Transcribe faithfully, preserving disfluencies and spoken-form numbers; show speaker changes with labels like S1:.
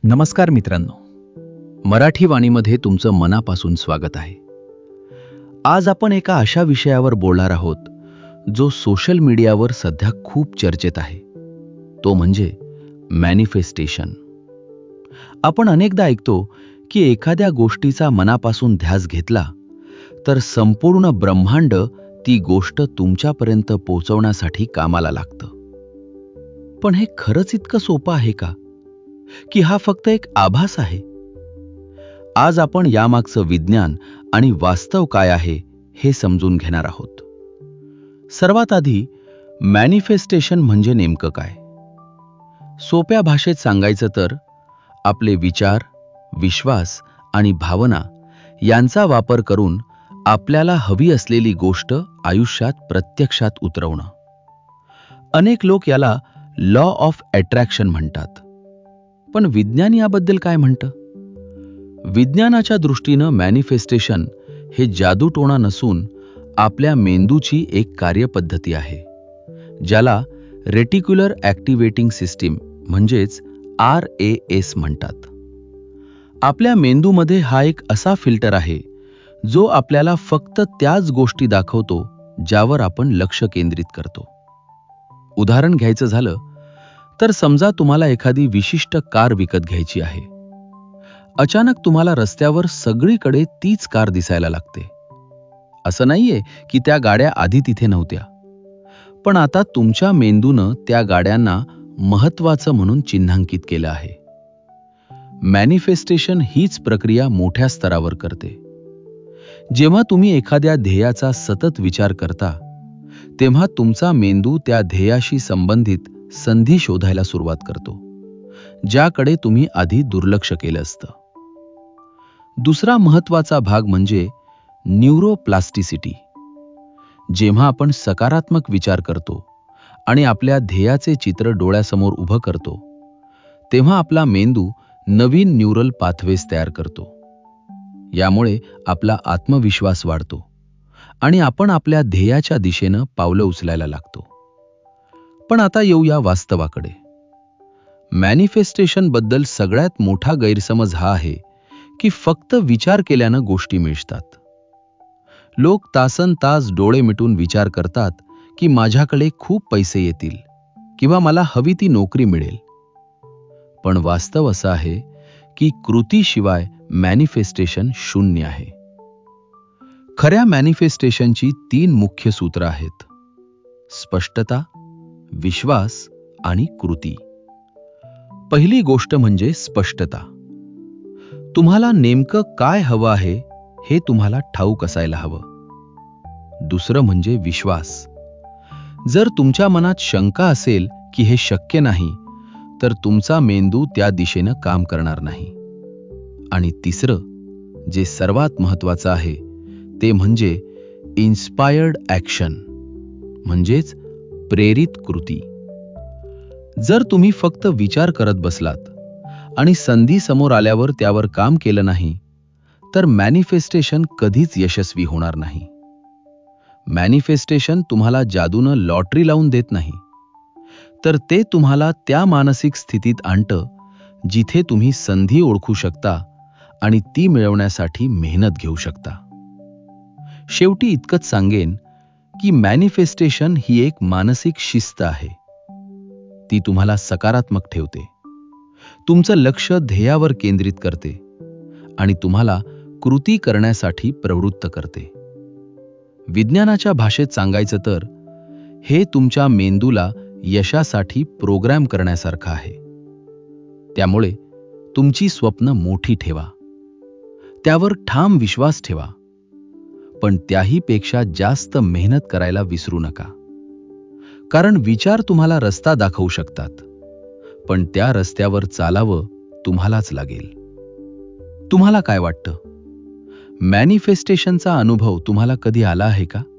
S1: नमस्कार मित्रांनो, मराठी वाणीमध्ये तुमचं मनापासून स्वागत आहे. आज आपण एका अशा विषयावर बोलणार आहोत जो सोशल मीडियावर सध्या खूप चर्चेत आहे. तो म्हणजे मॅनिफेस्टेशन. आपण अनेकदा ऐकतो की एखाद्या गोष्टीचा मनापासून ध्यास घेतला तर संपूर्ण ब्रह्मांड ती गोष्ट तुमच्यापर्यंत पोहोचवण्यासाठी कामाला लागतं. पण हे खरंच इतकं सोपं आहे का, की हा फक्त एक आभास आहे? आज आपण यामागचं विज्ञान आणि वास्तव काय आहे हे समजून घेणार आहोत. सर्वात आधी, मॅनिफेस्टेशन म्हणजे नेमकं काय? सोप्या भाषेत सांगायचं तर आपले विचार, विश्वास आणि भावना यांचा वापर करून आपल्याला हवी असलेली गोष्ट आयुष्यात प्रत्यक्षात उतरवणं. अनेक लोक याला लॉ ऑफ अट्रॅक्शन म्हणतात. पण विज्ञान याबद्दल काय म्हणतं? विज्ञानाच्या दृष्टीनं मॅनिफेस्टेशन हे जादूटोणा नसून आपल्या मेंदूची एक कार्यपद्धती आहे, ज्याला रेटिक्युलर ॲक्टिवेटिंग सिस्टीम म्हणजेच आर ए एस म्हणतात. आपल्या मेंदूमध्ये हा एक असा फिल्टर आहे जो आपल्याला फक्त त्याच गोष्टी दाखवतो ज्यावर आपण लक्ष केंद्रित करतो. उदाहरण घ्यायचं झालं तर समजा तुम्हाला एखादी विशिष्ट कार विकत घ्यायची आहे. अचानक तुम्हाला रस्त्यावर सगळीकडे तीच कार दिसायला लागते. असं नाहीये की त्या गाड्या आधी तिथे नव्हत्या, पण आता तुमच्या मेंदूनं त्या गाड्यांना महत्त्वाचं म्हणून चिन्हांकित केलं आहे. मॅनिफेस्टेशन हीच प्रक्रिया मोठ्या स्तरावर करते. जेव्हा तुम्ही एखाद्या ध्येयाचा सतत विचार करता, तेव्हा तुमचा मेंदू त्या ध्येयाशी संबंधित संधी शोधायला सुरुवात करतो, ज्याकडे तुम्ही आधी दुर्लक्ष केलं असतं. दुसरा महत्त्वाचा भाग म्हणजे न्यूरोप्लास्टिसिटी. जेव्हा आपण सकारात्मक विचार करतो आणि आपल्या ध्येयाचे चित्र डोळ्यासमोर उभं करतो, तेव्हा आपला मेंदू नवीन न्यूरल पाथवेज तयार करतो. यामुळे आपला आत्मविश्वास वाढतो आणि आपण आपल्या ध्येयाच्या दिशेनं पावलं उचलायला लागतो. पण आता येऊया वास्तवाकडे. मॅनिफेस्टेशन बद्दल सगळ्यात मोठा गैरसमज हा आहे की फक्त विचार केल्यानं गोष्टी मिळतात. लोक तासन तास डोळे मिटून विचार करतात की माझ्याकडे खूप पैसे येतील किंवा मला हवी ती नोकरी मिळेल. पण वास्तव असं आहे की कृतीशिवाय मॅनिफेस्टेशन शून्य आहे. खऱ्या मॅनिफेस्टेशनची तीन मुख्य सूत्र आहेत: स्पष्टता, विश्वास आणि कृती. पहिली गोष्ट म्हणजे स्पष्टता. तुम्हाला नेमकं काय हवं आहे हे तुम्हाला ठाऊक असायला हवं. दुसरं म्हणजे विश्वास. जर तुमच्या मनात शंका असेल की हे शक्य नाही, तर तुमचा मेंदू त्या दिशेनं काम करणार नाही. आणि तिसरं, जे सर्वात महत्त्वाचं आहे, ते म्हणजे इन्स्पायर्ड ॲक्शन, म्हणजेच प्रेरित कृती. जर तुम्ही फक्त विचार करत बसलात आणि संधी समोर आल्यावर त्यावर काम केलं नाही, तर मॅनिफेस्टेशन कधीच यशस्वी होणार नाही. मॅनिफेस्टेशन तुम्हाला जादूनं लॉटरी लावून देत नाही, तर ते तुम्हाला त्या मानसिक स्थितीत आणतं जिथे तुम्ही संधी ओळखू शकता आणि ती मिळवण्यासाठी मेहनत घेऊ शकता. शेवटी इतकंच सांगेन की मॅनिफेस्टेशन ही एक मानसिक शिस्त आहे. ती तुम्हाला सकारात्मक ठेवते, तुमचं लक्ष ध्येयावर केंद्रित करते आणि तुम्हाला कृती करण्यासाठी प्रवृत्त करते. विज्ञानाच्या भाषेत सांगायचं तर हे तुमच्या मेंदूला यशासाठी प्रोग्राम करण्यासारखं आहे. त्यामुळे तुमची स्वप्न मोठी ठेवा, त्यावर ठाम विश्वास ठेवा, पण त्याहीपेक्षा जास्त मेहनत करायला विसरू नका. कारण विचार तुम्हाला रस्ता दाखवू शकतात, पण त्या रस्त्यावर चालावं तुम्हालाच लागेल. तुम्हाला काय वाटतं? मॅनिफेस्टेशनचा अनुभव तुम्हाला कधी आला आहे का?